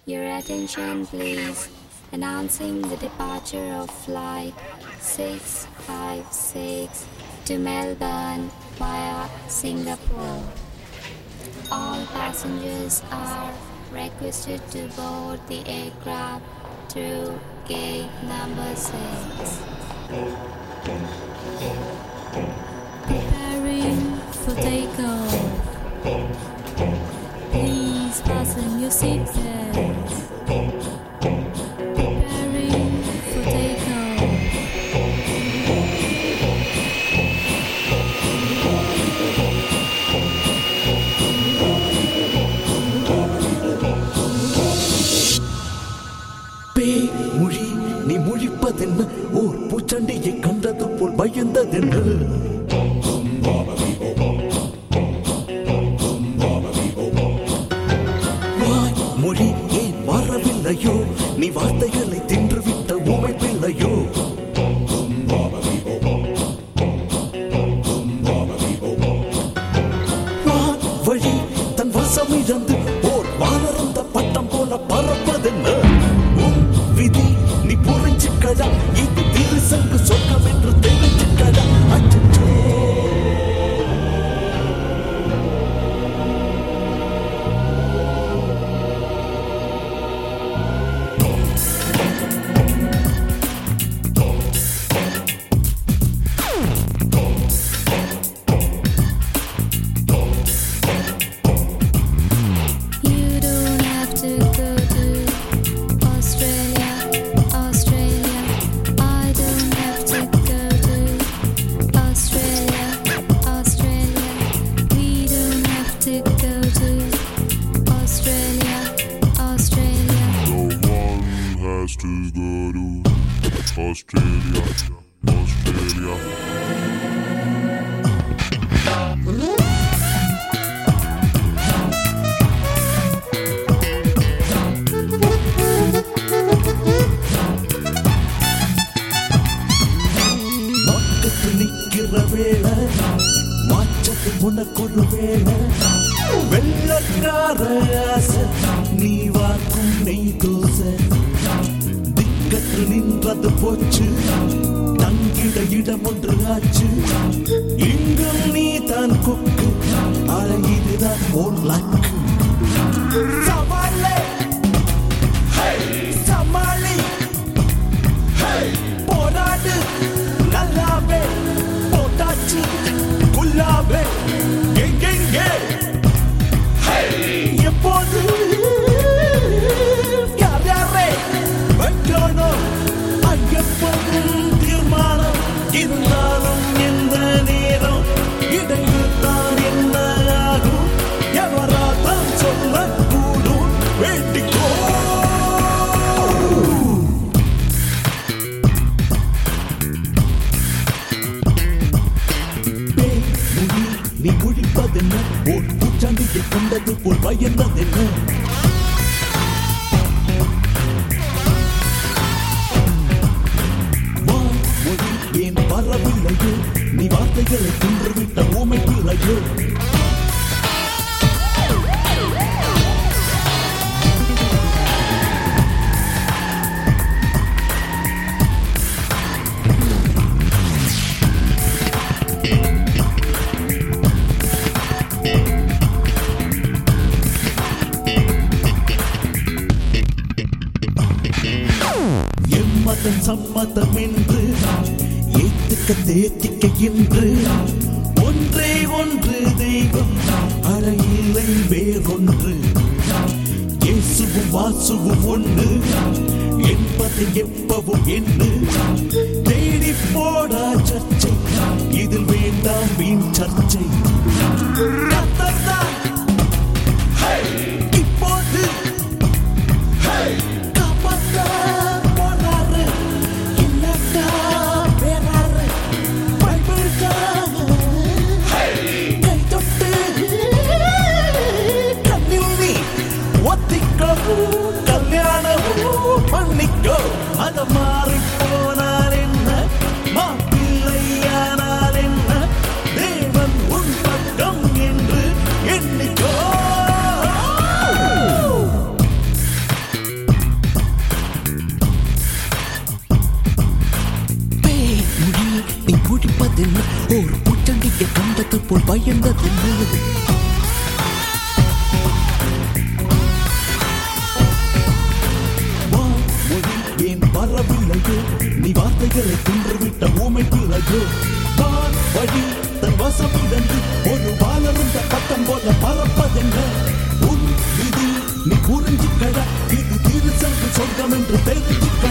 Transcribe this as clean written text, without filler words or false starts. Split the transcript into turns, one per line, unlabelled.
Your attention please. Announcing the departure of flight 656 to Melbourne via Singapore. All passengers are requested to board the aircraft through gate number 6. Preparing for takeoff. Please fasten your seatbelts. Preparing for takeoff.
பேய் மொழி நீ மொழிப்பதென்ன ஓர் பூச்சண்டையை கண்டது போல் பயந்ததென்ன மொழி ஏன் மாறவில்லையோ நீ வார்த்தைகளை தின்றுவிட்ட ஊமை பிள்ளையோ வழி தன் வசமிழந்து ஓர் வானரந்த பட்டம் போல பறப்பதென்ன விதி நீ புரிஞ்சுக்கடா இது திருசங்கு சொர்க்கம் என்று தெரிஞ்சுக்கடா அச்சோ உனக்கொரு வேலை வெள்ளக்கார ஆசை நீ வாக்கும் நெய் தோசை திக்கற்று நின்றது போச்சு தங்கிட இடம் ஒன்று ஆச்சு இங்கும் நீ தான் கொக்கு அழகிதுதான் ஓர் லக்கு சமாளி சமாளி போராடு நல்லாவே போட்டாச்சு குல்லாவே எங்கெங்கே எப்போது யாரே வைக்கணும் ஐயப்போதும் தீர்மானம் இருந்தாலும் எந்த நேரம் இடையில்தான் என்ன ஆகும் எவராதான் சொல்லக்கூடும் வேண்டிக்கோ நீ முடிப்பதென்ன ஓர் பூச்சாண்டியை கண்டது போல் பயந்ததென்ன மொழி ஏன் வரவில்லையோ நீ வார்த்தைகளை தின்றுவிட்ட ஊமை பிள்ளையோ எம்மதம் சம்மதம் என்று ஏத்துக்க தேத்திக்க என்று ஒன்றே ஒன்று தெய்வம் அறையிலை வேறொன்று இயேசுவும் வாசுவும் ஒன்று என்பது எப்பவும் என்று தேடி போடா சர்ச்சை இதில் வேண்டாம் வீண் சர்ச்சை கர்த்தர்தான் இப்போது கல்யாணமும் பண்ணிக்கோ அத மாறி போனால் என்ன மாப்பிள்ளையானால் என்ன தேவன் உன் பக்கம் என்று எண்ணிக்கோ போல் பயந்ததில்லை. ஏன் வரவில்லையோ நீ வார்த்தைகளை தின்றுவிட்ட ஊமை பிள்ளையோ. வான் வழி தன் வசமிழந்து ஒரு வாழந்த பட்டம் போல பறப்பதென்ன உன் விதி நீ புரிஞ்சுக்கடா. இது திருச்சங்கு சொர்க்கம் என்று தெரிஞ்சுக்க.